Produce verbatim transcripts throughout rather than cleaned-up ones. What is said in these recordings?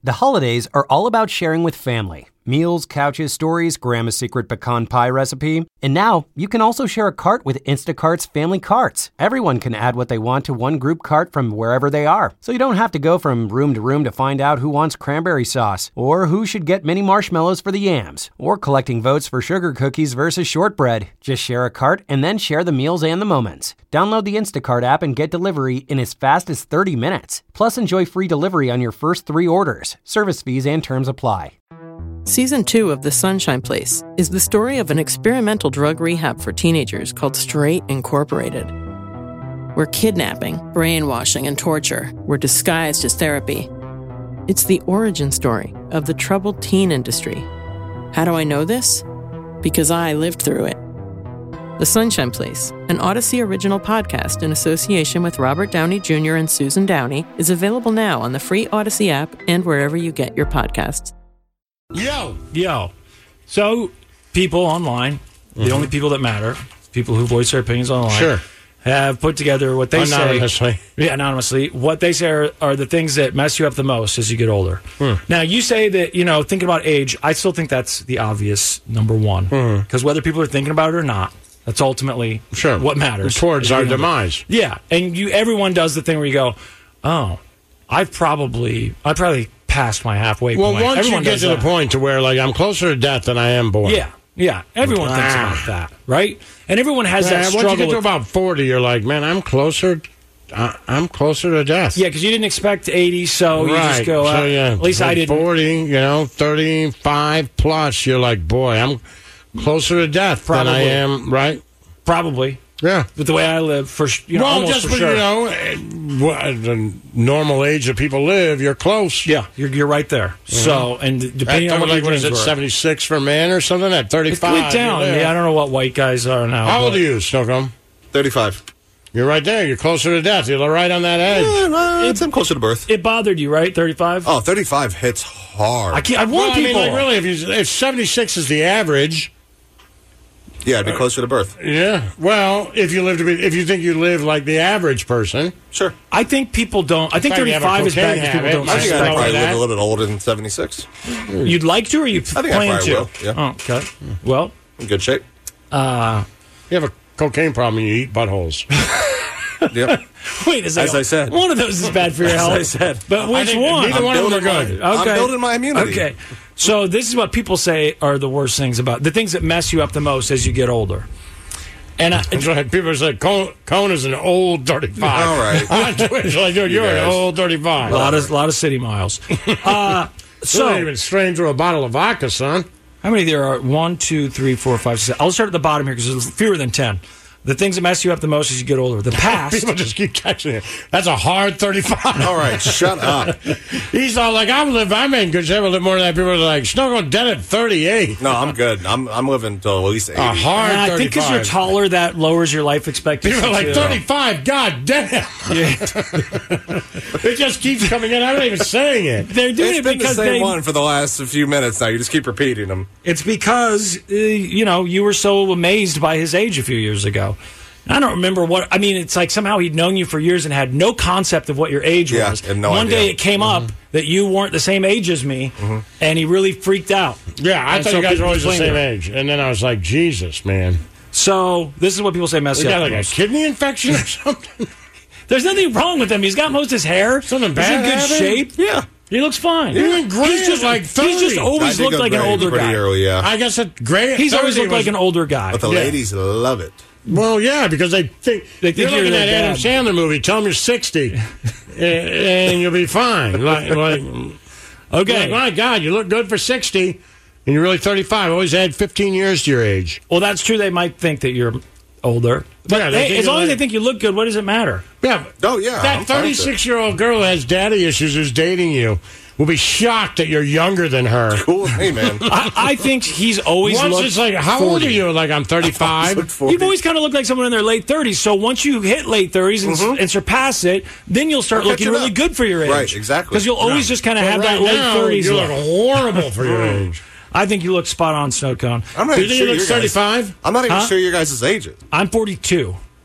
The holidays are all about sharing with family. Meals, couches, stories, Grandma's secret pecan pie recipe. And now, you can also share a cart with Instacart's Family Carts. Everyone can add what they want to one group cart from wherever they are. So you don't have to go from room to room to find out who wants cranberry sauce, or who should get mini marshmallows for the yams, or collecting votes for sugar cookies versus shortbread. Just share a cart and then share the meals and the moments. Download the Instacart app and get delivery in as fast as thirty minutes. Plus, enjoy free delivery on your first three orders. Service fees and terms apply. Season two of The Sunshine Place is the story of an experimental drug rehab for teenagers called Straight Incorporated, where kidnapping, brainwashing, and torture were disguised as therapy. It's the origin story of the troubled teen industry. How do I know this? Because I lived through it. The Sunshine Place, an Odyssey original podcast in association with Robert Downey Junior and Susan Downey, is available now on the free Odyssey app and wherever you get your podcasts. Yo, yo. So, people online, mm-hmm. the only people that matter, people who voice their opinions online, sure. have put together what they anonymously. say. Yeah, anonymously. What they say are, are the things that mess you up the most as you get older. Hmm. Now, you say that, you know, thinking about age, I still think that's the obvious number one. Because hmm. whether people are thinking about it or not, that's ultimately sure. what matters. Towards our demise. Yeah, and you, everyone does the thing where you go, oh, I've probably, I probably passed my halfway well, point. Well, once everyone you get to that. the point to where, like, I'm closer to death than I am born. Yeah, yeah. Everyone ah. thinks about that, right? And everyone has yeah, that struggle. Once you get to with, about forty, you're like, man, I'm closer... Uh, I'm closer to death. Yeah, because you didn't expect eighty, so right. you just go, uh, so, yeah, at least I didn't. forty, you know, thirty-five plus, you're like, boy, I'm closer to death Probably. than I am, right? Probably. Yeah. But the way I live, for you know, well, almost just for for, sure. you know, the normal age that people live, you're close. Yeah, you're, you're right there. Mm-hmm. So, and depending At, on what, like, what is it, were. seventy-six for men or something? At thirty-five? It went down. Yeah, I don't know what white guys are now. How old are you, Snowcomb? thirty-five. You're right there. You're closer to death. You're right on that edge. Yeah, no, it's, I'm closer to birth. It bothered you, right? thirty-five? Oh, thirty-five hits hard. I can't. I want well, people. I mean, like, really, if, you, if seventy-six is the average. Yeah, I'd be closer to birth. Yeah. Well, if you live to be, if you think you live like the average person, sure. I think people don't. I think thirty-five is bad because people don't. I think I'd probably that. live a little bit older than seventy-six. You'd like to, or you I think plan I probably to? will. Yeah. Oh, okay. Well, in good shape. Uh, you have a cocaine problem. You eat buttholes. Yep. Wait a second. As I said, one of those is bad for your health. As I said, but which one? Neither I'm one of them are good. My, okay. I'm building my immunity. Okay. So this is what people say are the worst things about the things that mess you up the most as you get older. And I, it's like people say Cone, Cone is an old thirty-five. All right. On Twitch, like, dude, you're you an old thirty-five. A lot of lot of city miles. Uh, so ain't even strained through a bottle of vodka, son. How many there are? One, two, three, four, five, six. I'll start at the bottom here because there's fewer than ten. The things that mess you up the most as you get older. The past. People just keep texting it. That's a hard thirty-five. All right, shut up. He's all like, I'm living, I'm in good shape. I live more than that. People are like, Snow going dead at thirty-eight. No, I'm good. I'm I'm living until at least eighty. A hard and I thirty-five. think because you're taller, that lowers your life expectancy. People are like, too. thirty-five, god damn. Yeah. It just keeps coming in. I'm not even saying it. They're doing it's it been because the same they, one for the last few minutes now. You just keep repeating them. It's because, uh, you know, you were so amazed by his age a few years ago. I don't remember what, I mean, it's like somehow he'd known you for years and had no concept of what your age yeah, was. And no One idea. day it came mm-hmm. up that you weren't the same age as me, mm-hmm. and he really freaked out. Yeah, I and thought so you guys were always the same it. age. And then I was like, Jesus, man. So, this is what people say mess you up. got like a kidney infection or something? There's nothing wrong with him. He's got most of his hair. Something bad He's in good happened? shape. Yeah. He looks fine. He went gray he's just like thirty. He's just always looked like an older pretty guy. Early, yeah. I guess it gray. He's always looked was, like an older guy. But the yeah. ladies love it. Well, yeah, because they think they think you're you're looking at their Adam dad. Sandler movie. Tell them you're sixty, and, and you'll be fine. Like, like okay, like, my God, you look good for sixty, and you're really thirty-five. Always add fifteen years to your age. Well, that's true. They might think that you're older, but yeah, hey, as long like, as they think you look good, what does it matter? Yeah. Oh yeah. That thirty-six-year-old girl who has daddy issues who's dating you will be shocked that you're younger than her. Cool with me, man. I, I think he's always Once looked it's like, how forty. old are you? Like, I'm thirty-five. You've always kind of looked like someone in their late thirties. So once you hit late thirties and, mm-hmm. and surpass it, then you'll start I'll looking catch it really up. good for your age. Right, exactly. Because you'll always Yeah. just kind of But have right that late now, thirties you look. look horrible for your age. I think you look spot on, Snow Cone. I'm not Do even you sure look your guys- thirty-five? I'm not even Huh? sure your guys' ages. I'm forty-two.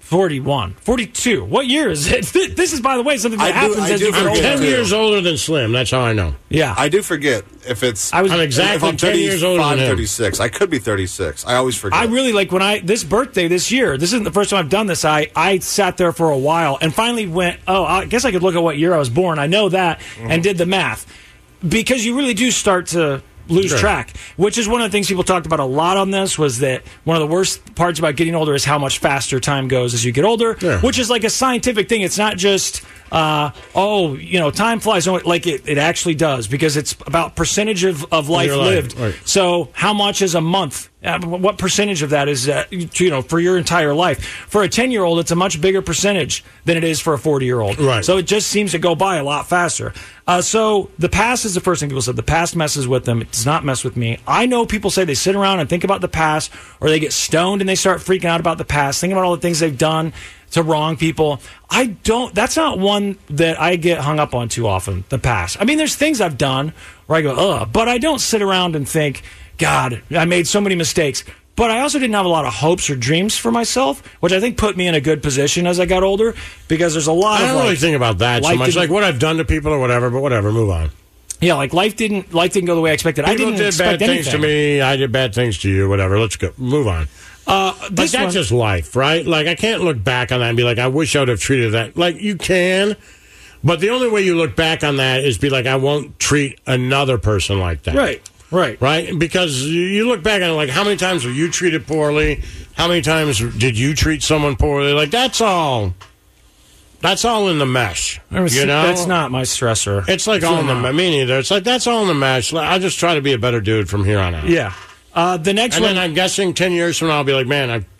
forty-one. forty-two. What year is it? This is, by the way, something that I do- happens I as do you get forget older. ten too. years older than Slim. That's how I know. Yeah. I do forget if it's. I was- I'm exactly if I'm ten years older than thirty-five, him. thirty-six. I could be thirty-six. I always forget. I really like when I this birthday this year. This isn't the first time I've done this. I I sat there for a while and finally went, oh, I guess I could look at what year I was born. I know that, Mm-hmm. and did the math, because you really do start to lose Sure. track. Which is one of the things people talked about a lot on this, was that one of the worst parts about getting older is how much faster time goes as you get older. Yeah. Which is like a scientific thing. It's not just uh, oh, you know, time flies. No, like it, it actually does, because it's about percentage of, of life Your life, lived. right. So how much is a month? Uh, what percentage of that is, uh, you know, for your entire life? For a ten-year-old, it's a much bigger percentage than it is for a forty-year-old. Right. So it just seems to go by a lot faster. Uh, so the past is the first thing people said. The past messes with them. It does not mess with me. I know people say they sit around and think about the past, or they get stoned and they start freaking out about the past, thinking about all the things they've done to wrong people. I don't, that's not one that I get hung up on too often, the past. I mean, there's things I've done where I go, ugh, but I don't sit around and think, God, I made so many mistakes. But I also didn't have a lot of hopes or dreams for myself, which I think put me in a good position as I got older, because there's a lot I of don't like, really think about that so life much. didn't- Like what I've done to people or whatever, but whatever, move on. yeah, like life didn't life didn't go the way I expected. I People didn't did expect bad things anything. to me. I did bad things to you. Whatever. Let's go. Move on. Uh, Like this that's one, just life, right? Like I can't look back on that and be like, I wish I would have treated that. Like you can, but the only way you look back on that is be like, I won't treat another person like that. right, right. Right? Because you- you look back on it, like, how many times were you treated poorly? How many times did you treat someone poorly? Like, that's all. That's all in the mesh. I was- You know? That's not my stressor. It's like all in the mesh. Me neither. It's like, that's all in the mesh. Like, I'll just try to be a better dude from here on out. Yeah. Uh, the next And one. then I'm guessing ten years from now, I'll be like, man, I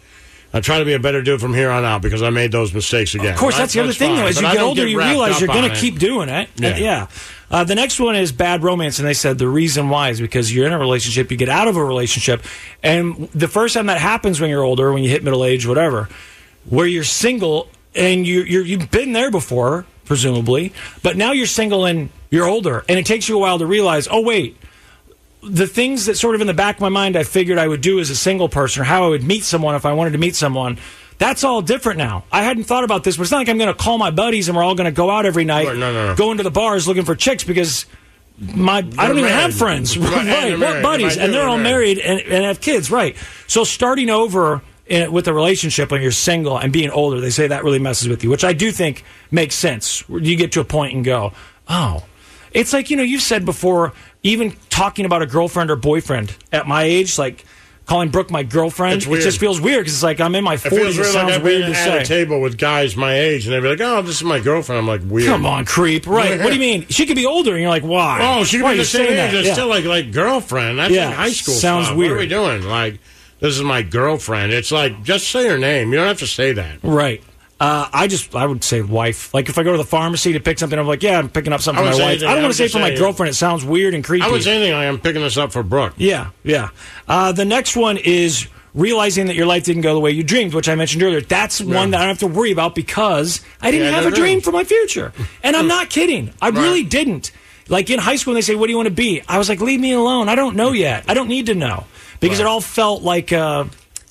I try to be a better dude from here on out because I made those mistakes again. Of course, Right? that's the other thing, fine. though. As But you I get don't older, you wrapped realize up you're going on to it. keep doing it. Yeah. Uh, yeah. Uh, the next one is bad romance, and they said the reason why is because you're in a relationship, you get out of a relationship, and the first time that happens when you're older, when you hit middle age, whatever, where you're single and you you're, you've been there before, presumably, but now you're single and you're older, and it takes you a while to realize, oh wait. The things that sort of in the back of my mind I figured I would do as a single person, or how I would meet someone if I wanted to meet someone, that's all different now. I hadn't thought about this, but it's not like I'm going to call my buddies and we're all going to go out every night, Right, no, no, no. go into the bars looking for chicks, because my I don't even married. have friends, Right, right? and they're What married. buddies? If I And do, they're they're all married. married and, and have kids, right? So starting over in, with a relationship when you're single and being older, they say that really messes with you, which I do think makes sense. You get to a point and go, oh. It's like, you know, you've said before, even talking about a girlfriend or boyfriend at my age, like calling Brooke my girlfriend, It's it weird. just feels weird because it's like I'm in my It forties. feels It weird. Like sounds I've weird been to at a say. table with guys my age, and they'd be like, "Oh, this is my girlfriend." I'm like, weird. Come on, creep. Right. What do you mean? She could be older, and you're like, why? Oh, she Why could are be you the same saying age. that? It's Yeah. still like like girlfriend. That's Yeah, like high school. sounds stuff. weird. What are we doing? Like, this is my girlfriend. It's like just say her name. You don't have to say that. Right. Uh, I just, I would say wife. Like if I go to the pharmacy to pick something, I'm like, yeah, I'm picking up something I for my would say wife. anything. I don't I want would to say just for my say- girlfriend. It sounds weird and creepy. I would say anything like I'm picking this up for Brooke. Yeah, yeah. Uh, the next one is realizing that your life didn't go the way you dreamed, which I mentioned earlier. That's one that I don't have to worry about because I didn't Yeah, have no a dream dream. for my future. And I'm not kidding. I really didn't. Like in high school, when they say, what do you want to be? I was like, leave me alone. I don't know yet. I don't need to know. Because Right. it all felt like a,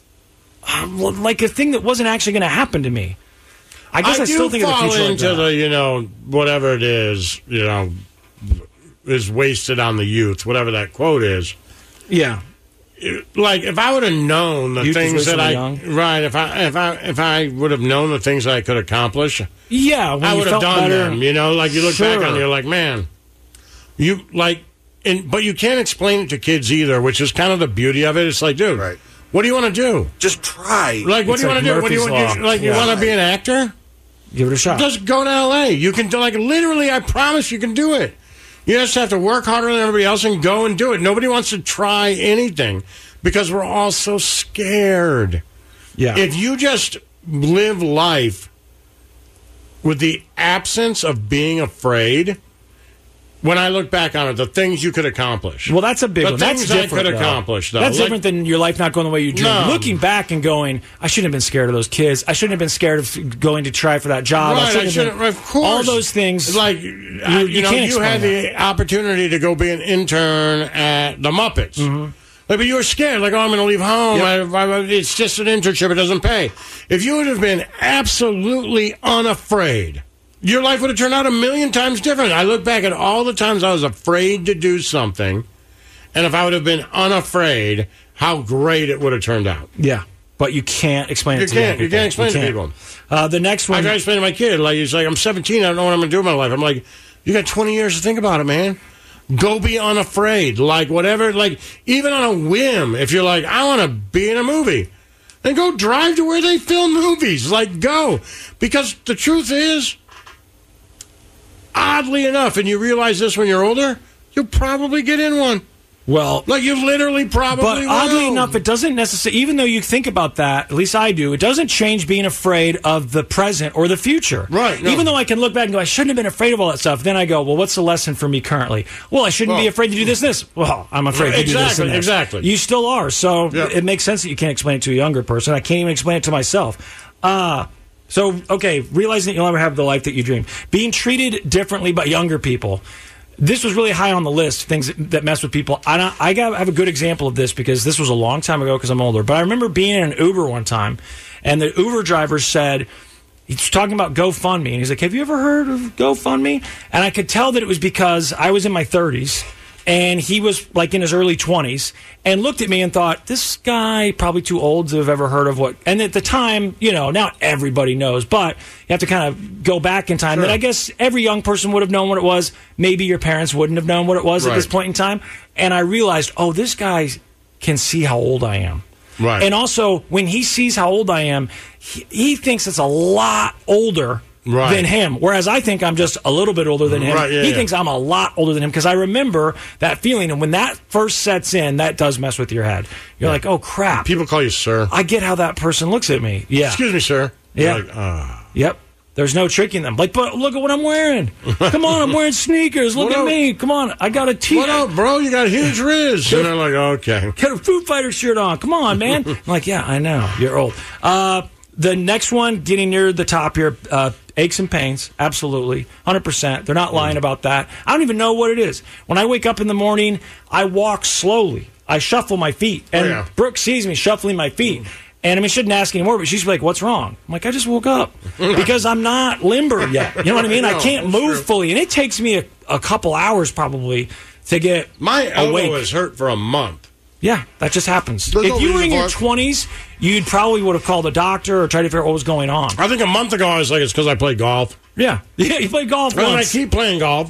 like a thing that wasn't actually going to happen to me. I guess I, do still think of the fall future like into that. the you know whatever it is you know is wasted on the youth. Whatever that quote is. Yeah. Like if I would have known the Youth is things that wasted I young. right if I if I if I would have known the things that I could accomplish, Yeah, when I you would have felt done better. them. You know, like you look back Sure. on it, you're like, man, you like, and but you can't explain it to kids either, which is kind of the beauty of it. It's like, dude, Right. what do you want to do? Just try. Like, what It's do you like want to do? What do you Murphy's want? You, Law. like, you Yeah. want to be an actor? Give it a shot. Just go to L A. You can do like literally. I promise you can do it. You just have to work harder than everybody else and go and do it. Nobody wants to try anything because we're all so scared. Yeah. If you just live life with the absence of being afraid, when I look back on it, the things you could accomplish. Well, that's a big The one. That's things I different. could though. accomplish, though. That's Like- different than your life not going the way you dreamed. No. Looking back and going, I shouldn't have been scared of those kids. I shouldn't have been scared of going to try for that job. Right, I I shouldn't shouldn't, have been, of course. all those things. Like, you, you, you know, can't you had explain the opportunity to go be an intern at the Muppets. Mm-hmm. Like, but you were scared. Like, oh, I'm going to leave home. Yep. I, I, it's just an internship. It doesn't pay. If you would have been absolutely unafraid, your life would have turned out a million times different. I look back at all the times I was afraid to do something, and if I would have been unafraid, how great it would have turned out. Yeah. But you can't explain You it to can't. young You can't people. explain You to can't. people. Uh, the next I one. try to explain to my kid, like, he's like, I'm seventeen, I don't know what I'm going to do with my life. I'm like, you got twenty years to think about it, man. Go be unafraid. Like, whatever, like, even on a whim, if you're like, I want to be in a movie, then go drive to where they film movies. Like, go. Because the truth is, oddly enough, and you realize this when you're older, you'll probably get in one. Well, Like, you literally probably but will. oddly enough, it doesn't necessarily, even though you think about that, at least I do, it doesn't change being afraid of the present or the future. Right, no. Even though I can look back and go, I shouldn't have been afraid of all that stuff. Then I go, well, what's the lesson for me currently? Well, I shouldn't Well, be afraid to do this and this. Well, I'm afraid to do this exactly, and this. exactly. You still are. So Yep. it makes sense that you can't explain it to a younger person. I can't even explain it to myself. Uh, so, okay, realizing that you'll never have the life that you dream. Being treated differently by younger people. This was really high on the list, things that, that mess with people. I, don't, I got, I have a good example of this because this was a long time ago because I'm older. But I remember being in an Uber one time, and the Uber driver said, he's talking about GoFundMe, and he's like, have you ever heard of GoFundMe? And I could tell that it was because I was in my thirties, and he was like in his early twenties, and looked at me and thought, this guy probably too old to have ever heard of what. And at the time, you know, now everybody knows, but you have to kind of go back in time. Sure. That I guess every young person would have known what it was. Maybe your parents wouldn't have known what it was Right. at this point in time. And I realized, oh, this guy can see how old I am. Right. And also, when he sees how old I am, he, he thinks it's a lot older Right. than him. Whereas I think I'm just a little bit older than him. Right, yeah, he yeah. thinks I'm a lot older than him because I remember that feeling. And when that first sets in, that does mess with your head. You're like, oh, crap. People call you sir. I get how that person looks at me. Yeah. Excuse me, sir. Yeah. You're like, ah. Yep. There's no tricking them. Like, but look at what I'm wearing. Come on, I'm wearing sneakers. Look What at up? me. Come on, I got a What t-shirt. up, bro? You got huge riz. And they're like, okay. Got a Foo Fighter shirt on. Come on, man. I'm like, yeah, I know. You're old. Uh, the next one, getting near the top here, uh, aches and pains. Absolutely. one hundred percent. They're not lying about that. I don't even know what it is. When I wake up in the morning, I walk slowly. I shuffle my feet. And Oh, yeah. Brooke sees me shuffling my feet. And I mean, she shouldn't ask anymore, but she's like, what's wrong? I'm like, I just woke up because I'm not limber yet. You know what I mean? I No, can't that's move true. fully. And it takes me a, a couple hours probably to get My elbow awake. was hurt for a month. Yeah, that just happens. There's if no you were reason in your for it. twenties, you'd probably would have called a doctor or tried to figure out what was going on. I think a month ago I was like, it's because I played golf. Yeah, yeah, you played golf And then I once. keep playing golf.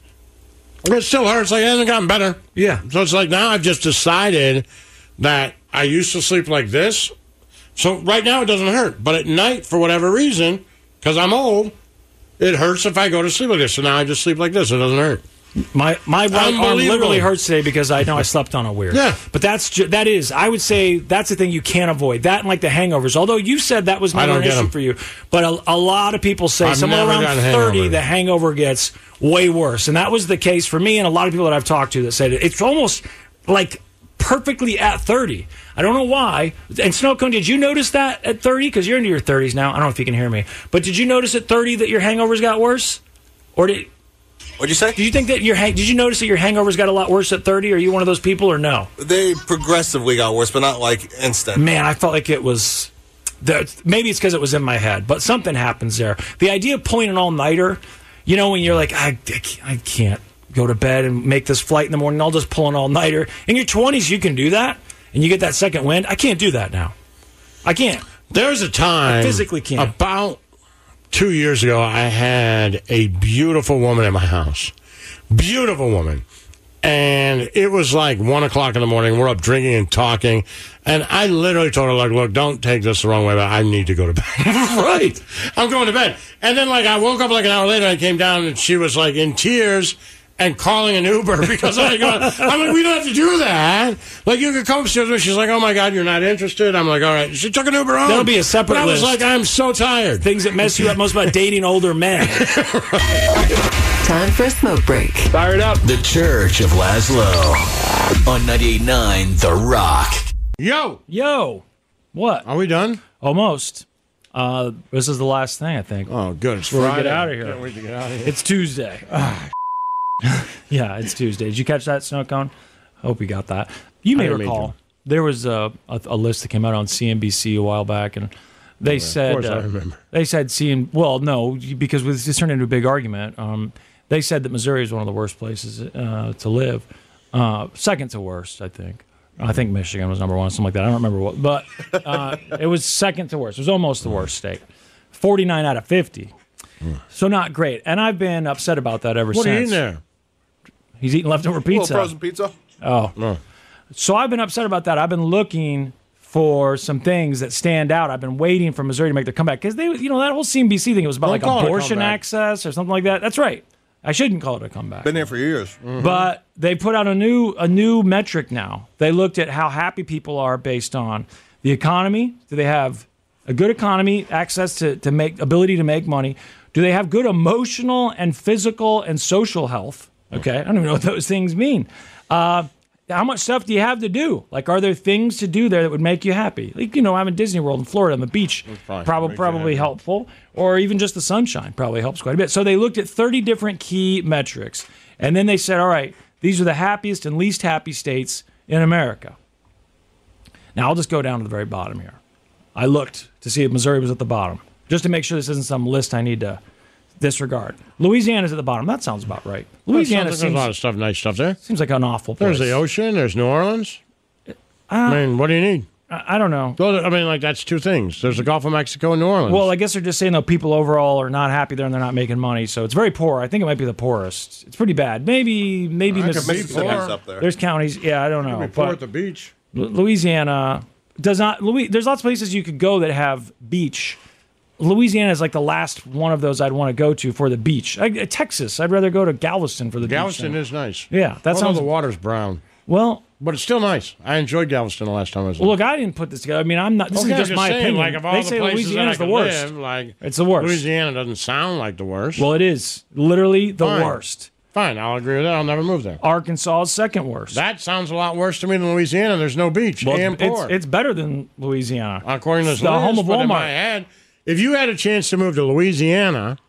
It still hurts. Like, it hasn't gotten better. Yeah. So it's like now I've just decided that I used to sleep like this. So right now it doesn't hurt. But at night, for whatever reason, because I'm old, it hurts if I go to sleep like this. So now I just sleep like this. It doesn't hurt. My my right arm Unbelievable. literally hurts today because I know I slept on a weird. Yeah. But that's ju- that is I would say that's the thing you can't avoid. That and like the hangovers. Although you said that was I never don't an get issue 'em. for you, but a, a lot of people say I've somewhere never around gotten a thirty, hangover. the hangover gets way worse, and that was the case for me and a lot of people that I've talked to that said it. It's almost like perfectly at thirty. I don't know why. And Snowcone, did you notice that at thirty? Because you're into your thirties now. I don't know if you can hear me, but did you notice at thirty that your hangovers got worse, or did? What'd you say? Did you think that your hang- did you notice that your hangovers got a lot worse at thirty? Are you one of those people or no? They progressively got worse, but not like instant. Man, I felt like it was. The, maybe it's because it was in my head, but something happens there. The idea of pulling an all nighter, you know, when you're like, I, I can't go to bed and make this flight in the morning, I'll just pull an all nighter. In your twenties, you can do that, and you get that second wind. I can't do that now. I can't. There was a time I physically can't. about two years ago, I had a beautiful woman at my house. Beautiful woman. And it was like one o'clock in the morning. We're up drinking and talking. And I literally told her, like, look, don't take this the wrong way, but I need to go to bed. Right. I'm going to bed. And then, like, I woke up like an hour later. I came down and she was, like, in tears and calling an Uber because I go, I'm like, we don't have to do that. Like, you could come upstairs with me. She's like, oh, my God, you're not interested. I'm like, all right. She took an Uber home. That'll be a separate But I was list. like, I'm so tired. Things that mess you up most about dating older men. Time for a smoke break. Fire it up. The Church of Laszlo on ninety-eight point nine The Rock. Yo, Yo, what? are we done? Almost. Uh, this is the last thing, I think. Oh, good. It's Before we Friday. get out of here. Can't wait to get out of here. It's Tuesday. Yeah, it's Tuesday. Did you catch that, Snow Cone? Hope you got that. You may didn't mean recall to. there was a, a, a list that came out on C N B C a while back, and they Of said course I uh, remember. they said C N well, no, because this turned into a big argument. Um, they said that Missouri is one of the worst places uh, to live, uh, second to worst, I think. I think Michigan was number one, something like that. I don't remember what, but uh, it was second to worst. It was almost the worst state. forty-nine out of fifty. So not great. And I've been upset about that ever What since. are you eating there? He's eating leftover A little pizza. frozen pizza. Oh. No. So I've been upset about that. I've been looking for some things that stand out. I've been waiting for Missouri to make their comeback because they, you know, that whole C N B C thing, it was about Don't like call it a abortion comeback. access or something like that. That's right. I shouldn't call it a comeback. Been there for years. Mm-hmm. But they put out a new a new metric now. They looked at how happy people are based on the economy. Do they have a good economy, access to, to make ability to make money? Do they have good emotional and physical and social health? Okay, I don't even know what those things mean. Uh, how much stuff do you have to do? Like, are there things to do there that would make you happy? Like, you know, I'm in Disney World in Florida on the beach. probably Probably, make you probably happy. helpful. Or even just the sunshine probably helps quite a bit. So they looked at thirty different key metrics. And then they said, all right, these are the happiest and least happy states in America. Now, I'll just go down to the very bottom here. I looked to see if Missouri was at the bottom, just to make sure this isn't some list I need to disregard. Louisiana's at the bottom. That sounds about right. Louisiana There's seems, a lot of stuff, nice stuff there. seems like an awful place. There's the ocean. There's New Orleans. I mean, what do you need? I, I don't know. Those are- I mean, like, that's two things. There's the Gulf of Mexico and New Orleans. Well, I guess they're just saying that people overall are not happy there and they're not making money. So it's very poor. I think it might be the poorest. It's pretty bad. Maybe, maybe Mississippi. Mississippi's up there. There's counties. Yeah, I don't know. Before But at the beach. Lu- Louisiana does not. Louis, there's lots of places you could go that have beach. Louisiana is like the last one of those I'd want to go to for the beach. I, Texas, I'd rather go to Galveston for the Galveston beach. is nice. Yeah, that Although sounds the water's brown, well. but it's still nice. I enjoyed Galveston the last time I was there. Well, look, I didn't put this together. I mean, I'm not. This Okay, is just I'm my saying, opinion. Like, of all they the say places Louisiana's that I the could worst. live, like, It's the worst. Louisiana doesn't sound like the worst. Well, it is literally the Fine. worst. Fine, I'll agree with that. I'll never move there. Arkansas is second worst. That sounds a lot worse to me than Louisiana. There's no beach Well, and it's, poor. it's better than Louisiana. According to It's this the list, home of but in my Walmart. head, if you had a chance to move to Louisiana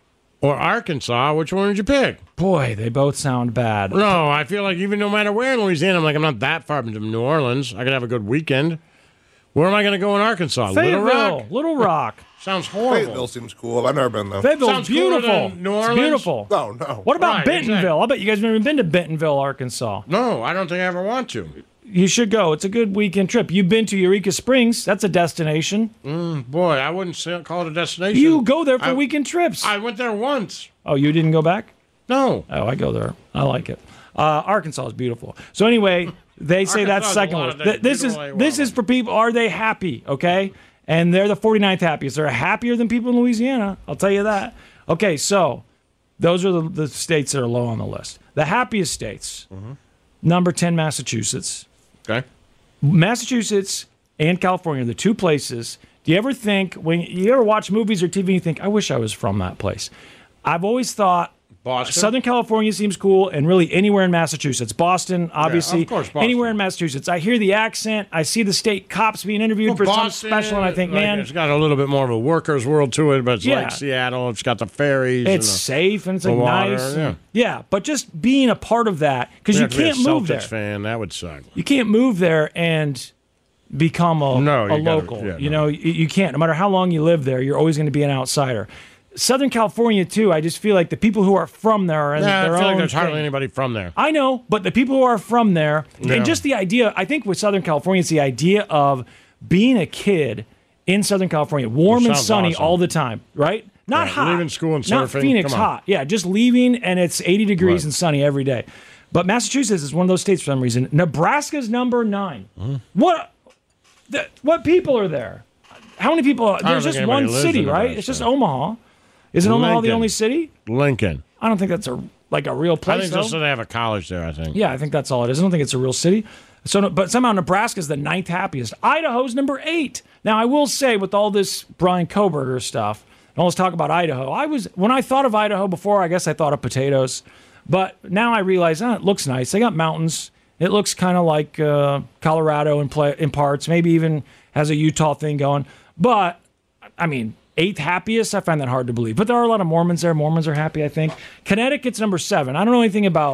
or Arkansas, which one would you pick? Boy, they both sound bad. No, I feel like even no matter where in Louisiana, I'm like, I'm not that far from New Orleans. I could have a good weekend. Where am I going to go in Arkansas? Little Fayetteville, Rock? Little Rock. Sounds horrible. Fayetteville seems cool. I've never been though. Fayetteville's Sounds cooler beautiful. than New It's Orleans? beautiful. No, no. What about Right, Bentonville? exactly. I bet you guys have never been to Bentonville, Arkansas. No, I don't think I ever want to. You should go. It's a good weekend trip. You've been to Eureka Springs. That's a destination. Boy, I wouldn't say, call it a destination. You go there for I- weekend trips. I went there once. oh, you didn't go back? No. Oh, I go there. I like it. Uh, Arkansas is beautiful. So anyway, they say that's Arkansas has second a lot worst. of Th- This is beautiful this is for people. Are they happy? Okay, and they're the forty-ninth happiest. They're happier than people in Louisiana. I'll tell you that. Okay, so those are the, the states that are low on the list. The happiest states. Number ten, Massachusetts. Okay. Massachusetts and California are the two places. Do you ever think, when you ever watch movies or T V, and you think, I wish I was from that place? I've always thought Boston? Southern California seems cool, and really anywhere in Massachusetts. Boston, obviously. of course, Boston. Anywhere in Massachusetts. I hear the accent. I see the state cops being interviewed Well, for Boston, something special, and I think, like, man, it's got a little bit more of a workers' world to it, but it's Yeah. like Seattle. It's got the ferries. it's and safe and it's the like water, nice. yeah. and- yeah, but just being a part of that, because the, you have to be a can't move Celtics there. fan. That would suck. You can't move there and become a, No, a you gotta- local. yeah, you no. know, you, you can't. No matter how long you live there, you're always going to be an outsider. Southern California too. I just feel like the people who are from there are in Nah, I their feel own like there's hardly thing. anybody from there. I know, but the people who are from there, Yeah. and just the idea, I think with Southern California, it's the idea of being a kid in Southern California, warm It and sounds sunny awesome. all the time, right? Not Yeah, hot. leaving school and Not surfing, Phoenix come on. hot. Yeah, just leaving and it's eighty degrees Right. and sunny every day. But Massachusetts is one of those states for some reason. Nebraska's number nine. Mm-hmm. What? The, what people are there? How many people? Are, don't there's think just anybody one lives city, in right? Nebraska. It's just Omaha. Isn't Omaha the Lincoln. only city? Lincoln. I don't think that's a like a real place. I think though. just that they have a college there, I think. Yeah, I think that's all it is. I don't think it's a real city. So, no- but somehow Nebraska's the ninth happiest. Idaho's number eight. Now, I will say, with all this Brian Koberger stuff and all this talk about Idaho, I was when I thought of Idaho before, I guess I thought of potatoes, but now I realize, oh, it looks nice. They got mountains. It looks kind of like uh, Colorado in play, in parts. Maybe even has a Utah thing going. But I mean, eighth happiest, I find that hard to believe. But there are a lot of Mormons there. Mormons are happy, I think. Connecticut's number seven. I don't know anything about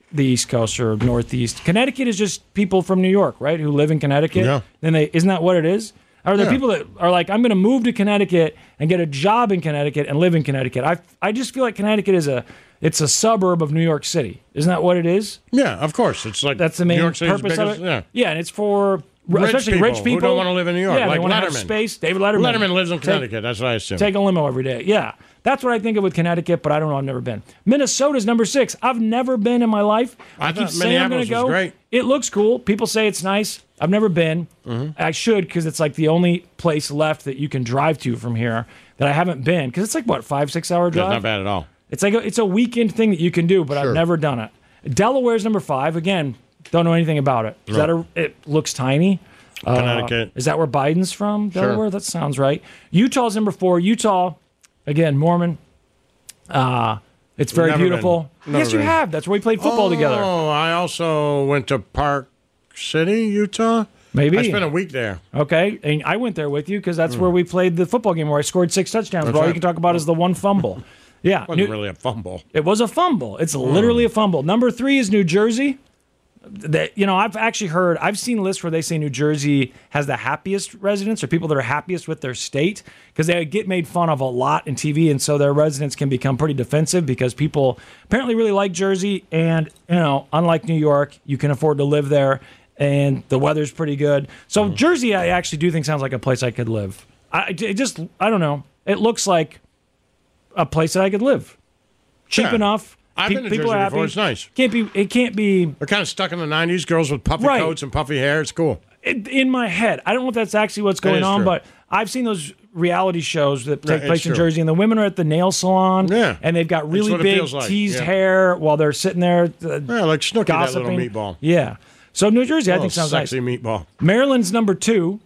the East Coast or Northeast. Connecticut is just people from New York, right, who live in Connecticut. Yeah. Then they isn't that what it is? Are there Yeah. people that are like, I'm going to move to Connecticut and get a job in Connecticut and live in Connecticut? I I just feel like Connecticut is a it's a suburb of New York City. Isn't that what it is? Yeah, of course. It's like That's the main New York City's purpose biggest, of it. Yeah. Yeah, and it's for Rich especially people rich people who don't want to live in New York, Yeah, like they want to have Letterman. space. David Letterman. Letterman lives in Take- Connecticut. That's what I assume. Take a limo every day. Yeah. That's what I think of with Connecticut, but I don't know. I've never been. Minnesota's number six. I've never been in my life. I keep thought saying I'm going to Minneapolis was go. great. It looks cool. People say it's nice. I've never been. Mm-hmm. I should because it's like the only place left that you can drive to from here that I haven't been because it's like, what, five, six hour That's drive? not bad at all. It's like a, it's a weekend thing that you can do, but I've Sure. never done it. Delaware's number five. Again, don't know anything about it. Is that a, it looks tiny. Connecticut. Uh, is that where Biden's from? Delaware? That sounds right. Utah's number four. Utah, again, Mormon. Uh, it's very Never been. beautiful. Never yes, you been. have. That's where we played football oh, together. I also went to Park City, Utah. Maybe. I spent a week there. Okay, and I went there with you because that's where we played the football game where I scored six touchdowns. That's But all you right. can talk about is the one fumble. Yeah, It wasn't New- really a fumble. it was a fumble. It's literally a fumble. Number three is New Jersey. That you know, I've actually heard, I've seen lists where they say New Jersey has the happiest residents or people that are happiest with their state because they get made fun of a lot in T V, and so their residents can become pretty defensive because people apparently really like Jersey, and you know, unlike New York, you can afford to live there, and the weather's pretty good. So Jersey, I actually do think sounds like a place I could live. I it just, I don't know, it looks like a place that I could live, cheap Yeah. enough. I've Pe- been to people Jersey are happy. before. It's nice. Can't be. It can't be They're kind of stuck in the nineties. Girls with puffy Right. coats and puffy hair. It's cool. it, in my head. I don't know if that's actually what's That going is on, true. but I've seen those reality shows that take Right, place it's in true. Jersey, and the women are at the nail salon, Yeah. and they've got really what it big feels like, teased yeah. hair while they're sitting there uh, Yeah, like Snooki, that gossiping. little meatball. Yeah. So New Jersey, I Little think sounds sexy nice. meatball. Maryland's number two.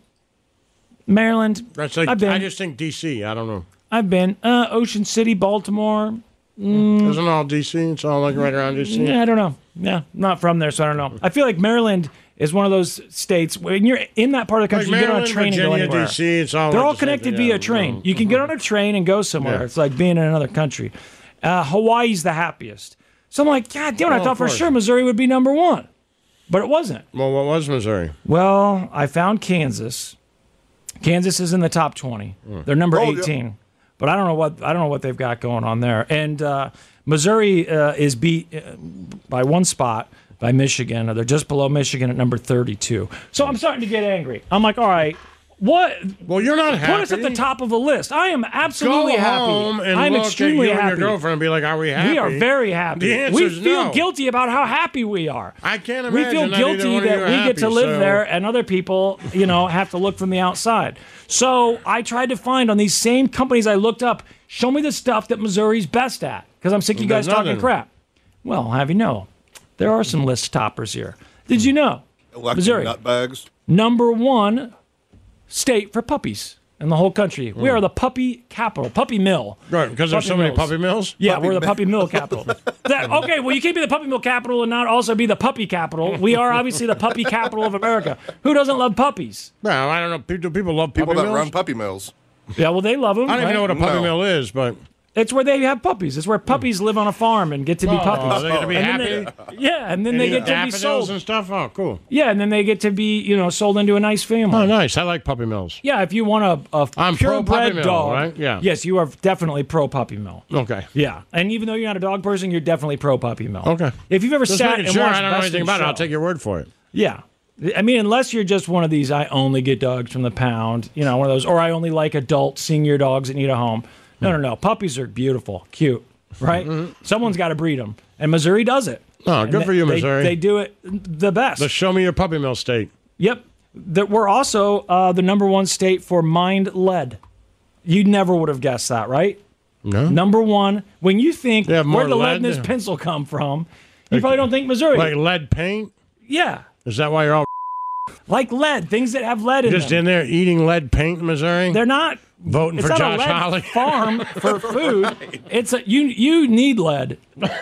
Maryland. That's like, I've been. I just think D C. I don't know. I've been. Uh, Ocean City, Baltimore. Isn't all D C? It's all like right around D C. Yeah, I don't know. Yeah, not from there, so I don't know. I feel like Maryland is one of those states when you're in that part of the country, Like you get on a Maryland, train Virginia, and go anywhere. D C, it's all They're like all the same connected thing, via yeah. train. You can get on a train and go somewhere. Yeah. It's like being in another country. Uh, Hawaii's the happiest. So I'm like, God damn it, I Oh, thought of for course. sure Missouri would be number one. But it wasn't. Well, what was Missouri? Well, I found Kansas. Kansas is in the top twenty. They're number Oh, yeah. eighteen. But I don't know what I don't know what they've got going on there. And uh, Missouri uh, is beat uh, by one spot by Michigan. They're just below Michigan at number thirty-two. So I'm starting to get angry. I'm like, all right, what? Well, you're not happy. Put us at the top of a list. I am absolutely Go happy. home and I'm look extremely at you happy. and your girlfriend and be like, "Are we happy?" We are very happy. The answer we is feel no. guilty about how happy we are. I can't We imagine feel that either guilty one of that you are we get happy, to live so- there and other people, you know, have to look from the outside. So I tried to find on these same companies I looked up, show me the stuff that Missouri's best at. Because I'm sick of you guys There's talking nothing. crap. Well, have you know, there are some list toppers here. Did you know? Electing Missouri. nutbags. Number one state for puppies in the whole country. We are the puppy capital, puppy mill. Right, because there's Puppy so many mills. puppy mills. Yeah, Puppy we're the mill. puppy mill capital. That, okay, well, you can't be the puppy mill capital and not also be the puppy capital. We are obviously the puppy capital of America. Who doesn't love puppies? Well, I don't know. People, do people love People puppy that mills? run puppy mills. Yeah, well, they love them. I don't even know what a puppy No. mill is, but It's where they have puppies. It's where puppies live on a farm and get to be oh, puppies. they get to be And happy. then they- yeah, and then they Eat get to be daffodils sold. and stuff. Oh, cool. Yeah, and then they get to be, you know, sold into a nice family. Oh, nice. I like puppy mills. Yeah, if you want a, a I'm pro purebred puppy mill, dog, right? Yeah. Yes, you are definitely pro puppy mill. Okay. Yeah, and even though you're not a dog person, you're definitely pro puppy mill. Okay. If you've ever Just sat making and sure watched I don't know Best anything in about it. I'll Show. take your word for it. Yeah. I mean, unless you're just one of these, I only get dogs from the pound, you know, one of those, or I only like adult senior dogs that need a home. No, no, no. Puppies are beautiful, cute, right? Someone's got to breed them. And Missouri does it. Oh, And good they- for you, they- Missouri. They do it the best. The show me your puppy mill state. Yep. That we're also uh, the number one state for mined lead. You never would have guessed that, right? No. Number one. When you think, They have more where'd the lead lead in this than- pencil come from? You probably don't think Missouri. Like lead paint? yeah. Is that why you're all Like lead, things that have lead in just them. in there eating lead paint in Missouri? They're not Voting it's for not Josh a lead Hawley? farm for food. It's a, you you need lead,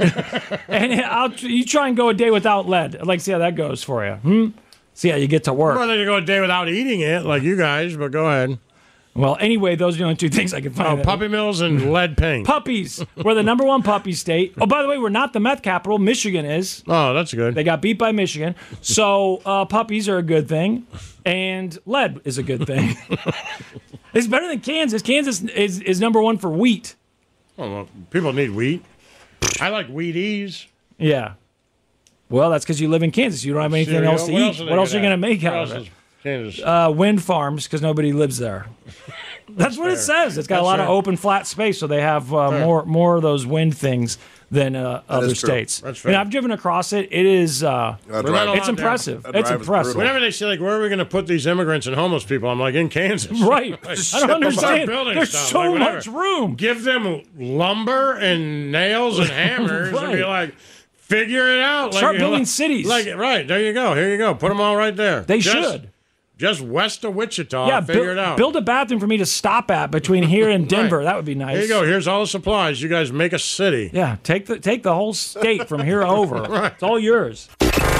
and I'll, you try and go a day without lead. I'd like to see how that goes for you. Hmm? See how you get to work. I'm not going to go a day without eating it like you guys, but go ahead. Well, anyway, those are the only two things I can find. Oh, puppy mills and lead paint. Puppies. We're the number one puppy state. Oh, by the way, we're not the meth capital. Michigan is. Oh, that's good. They got beat by Michigan. So uh, puppies are a good thing, and lead is a good thing. It's better than Kansas. Kansas is, is number one for wheat. Oh, well, people need wheat. I like Wheaties. Yeah. Well, that's because you live in Kansas. You don't have anything Cereal. else to What eat. else are they What else are you gonna going to make have? out What of else it? is Kansas? Uh, wind farms, because nobody lives there. That's what it says. It's got That's a lot fair. of open, flat space, so they have uh, more more of those wind things than uh, other is true. states. That's And fair. I've driven across it. It is. Uh, That We're not drive- allowed it's to- impressive. that It's drive is impressive. brutal. Whenever they say, like, where are we going to put these immigrants and homeless people? I'm like, in Kansas. Right. Just I ship don't 'em understand. Start building There's stuff, so like, whatever. much room. Give them lumber and nails and hammers and be Right. like, figure it out. Start like, building like, cities. Like, right, there you go. Here you go. Put them all right there. They just, should. Just west of Wichita. Yeah, figure build, it out. build a bathroom for me to stop at between here and Denver. Right. That would be nice. Here you go. Here's all the supplies. You guys make a city. Yeah, take the take the whole state from here over. It's all yours.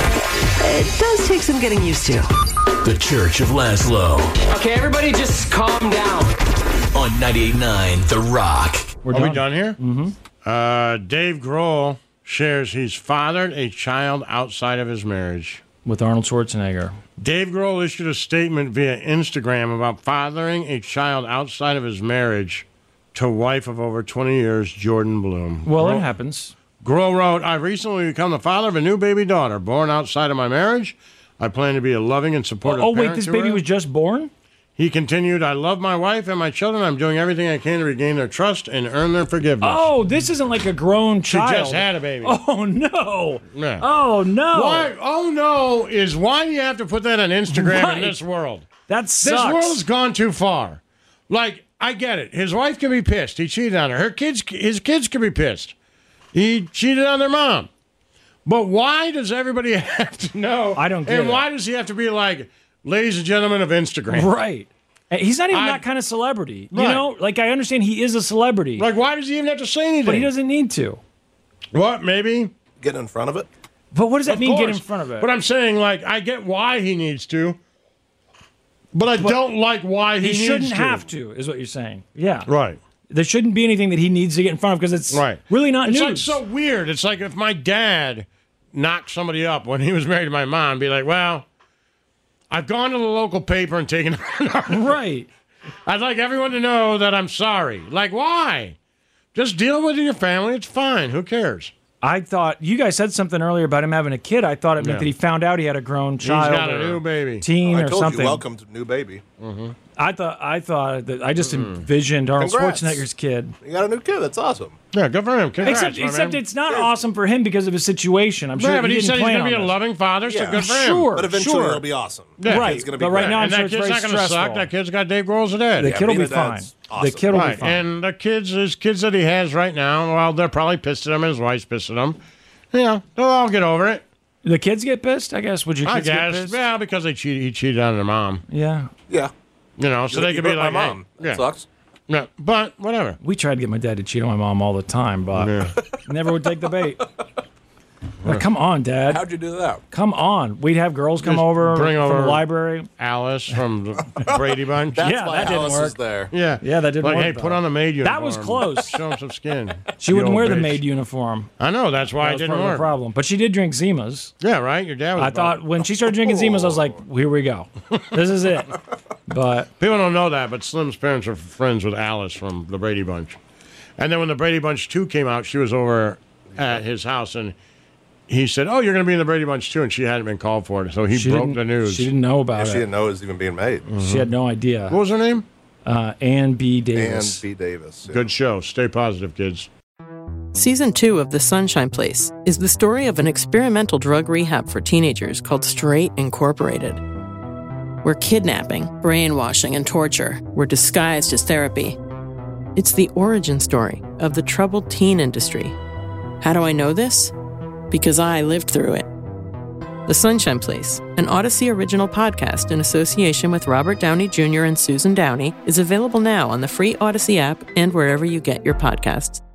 It does take some getting used to. The Church of Laszlo. Okay, everybody just calm down. On ninety-eight point nine The Rock. We're Are done. we done here? Mm-hmm. Uh, Dave Grohl shares he's fathered a child outside of his marriage. With Arnold Schwarzenegger. Dave Grohl issued a statement via Instagram about fathering a child outside of his marriage to wife of over twenty years, Jordan Bloom. Well, Grohl, it happens. Grohl wrote, I've recently become the father of a new baby daughter born outside of my marriage. I plan to be a loving and supportive Oh, wait, parent this to baby her. was just born? He continued, I love my wife and my children. I'm doing everything I can to regain their trust and earn their forgiveness. Oh, this isn't like a grown she child. just had a baby. Oh, no. Yeah. Oh, no. Why? Oh, no, is why do you have to put that on Instagram Right. in this world? That sucks. This world's gone too far. Like, I get it. His wife can be pissed. He cheated on her. Her kids, his kids can be pissed. He cheated on their mom. But why does everybody have to know? I don't get And it. why does he have to be like, ladies and gentlemen of Instagram? Right. And he's not even I- that kind of celebrity. You Right. know, like I understand he is a celebrity, Like, why does he even have to say anything? but he doesn't need to. What? Maybe. Get in front of it. But what does that Of mean, get course. in front of it? But I'm saying, like, I get why he needs to, but I don't like why he, he needs shouldn't to. have to, is what you're saying. Yeah. Right. There shouldn't be anything that he needs to get in front of because it's Right. really not it's news. like so weird. It's like if my dad knocked somebody up when he was married to my mom, be like, well, I've gone to the local paper and taken Right. I'd like everyone to know that I'm sorry. Like, why? Just deal with your family. It's fine. Who cares? I thought you guys said something earlier about him having a kid. I thought it meant Yeah. that he found out he had a grown child. He's got a or new baby. teen I or told something. you, welcome to new baby. I thought I thought that I just envisioned Arnold Congrats. Schwarzenegger's kid. You got a new kid. That's awesome. Yeah, good for him. Congrats, Except, my except man. it's not awesome for him because of his situation. I'm sure Yeah, but he, he didn't said he's plan going to be on a this. loving father, so Yeah. good for him. Sure, But eventually sure. it'll be awesome. Yeah. Right, It's gonna be but right great. now I'm And sure that it's kid's very not going to suck. stressful. That kid's got Dave Grohl's dad. The Yeah, kid will being be a fine. dad's The awesome. kid will be Right, fine. and the kids, his kids that he has right now, well, they're probably pissed at him, and his wife's pissed at him. Yeah, they'll all get over it. The kids get pissed, I guess. Would your I kids get guess, pissed? yeah, because they cheated. He cheated on their mom. Yeah. Yeah. You know, so You- they you could be broke like, my hey, mom. yeah, That sucks. yeah, but whatever. We tried to get my dad to cheat on my mom all the time, but Yeah. never would take the bait. Like, come on, Dad. How'd you do that? Come on. We'd have girls come Just over bring from over- the library. Alice from the Brady Bunch. That's Yeah, why that didn't Alice work. is there. yeah, Yeah, that didn't like, work, hey, though. put on the maid uniform. That was close. Show him some skin. She You wouldn't old wear the bitch. maid uniform. I know. That's why That it was didn't part of the work. problem. But she did drink Zimas. Yeah, right. Your dad was. I about- thought when she started drinking Zimas, I was like, here we go. This is it. But people don't know that, but Slim's parents were friends with Alice from the Brady Bunch. And then when the Brady Bunch two came out, she was over at his house, and he said, "Oh, you're going to be in the Brady Bunch too," and she hadn't been called for it, so he she broke didn't, the news. She didn't know about She it. didn't know it was even being made. She had no idea. What was her name? Uh, Ann B. And Davis. B. Davis. yeah. Good show. Stay positive, kids. Season two of The Sunshine Place is the story of an experimental drug rehab for teenagers called Straight Incorporated, where kidnapping, brainwashing, and torture were disguised as therapy. It's the origin story of the troubled teen industry. How do I know this? Because I lived through it. The Sunshine Place, an Odyssey original podcast in association with Robert Downey Junior and Susan Downey, is available now on the free Odyssey app and wherever you get your podcasts.